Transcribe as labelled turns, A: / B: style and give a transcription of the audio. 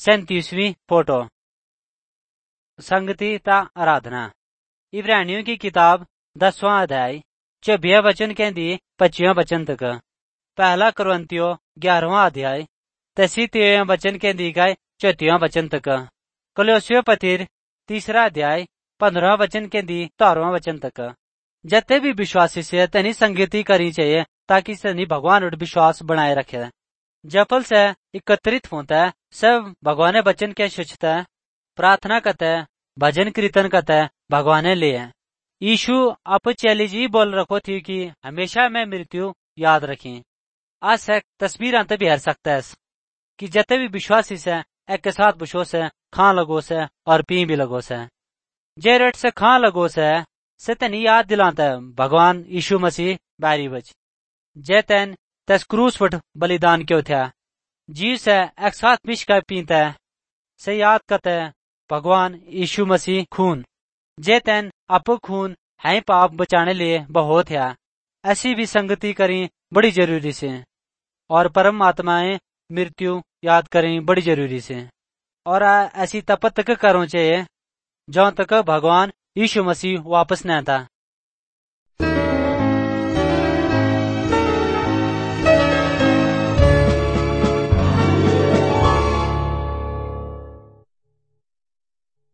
A: 37वीं photo संगति ता आराधना। इब्रानियों की किताब 10वां अध्याय 24 वचन कहती 25 वचन तक। पहला कुरिन्थियों 11वां अध्याय 33 वचन कहती गाय 34 वचन तक। कलोसियों पतिर 3रा अध्याय 15 वचन कहती 12वां वचन तक। जते भी विश्वासी से तनी संगति करनी चाहिए ताकि सनी भगवान और विश्वास बनाए रखे। जफल से एकत्रित होता है सब भगवान वचन के शिक्षता है, प्रार्थना करते है, भजन कीर्तन करते है, भगवान ले है। यीशु आप चैली जी बोल रखो थी कि हमेशा मैं मृत्यु याद रखी। आज से तस्वीर अंत भी हर सकता है कि जते भी विश्वासी से एक के साथ बुशो से खां लगो से और पी भी लगो से। जे रेट से खां लगो से तनी याद दिलाता है भगवान यीशु मसीह बारी बच जे तैन तस क्रूस फुट बलिदान क्यों था जी से एक साथ पिश कर पीता है से याद करते है भगवान यीशु मसीह खून जे तैन आप खून है पाप बचाने लिए बहुत है। ऐसी भी संगति करी बड़ी जरूरी से और परम आत्माएं मृत्यु याद करें बड़ी जरूरी से और ऐसी तप तक करो चाहिए जहाँ तक भगवान यीशु मसीह वापस न आता।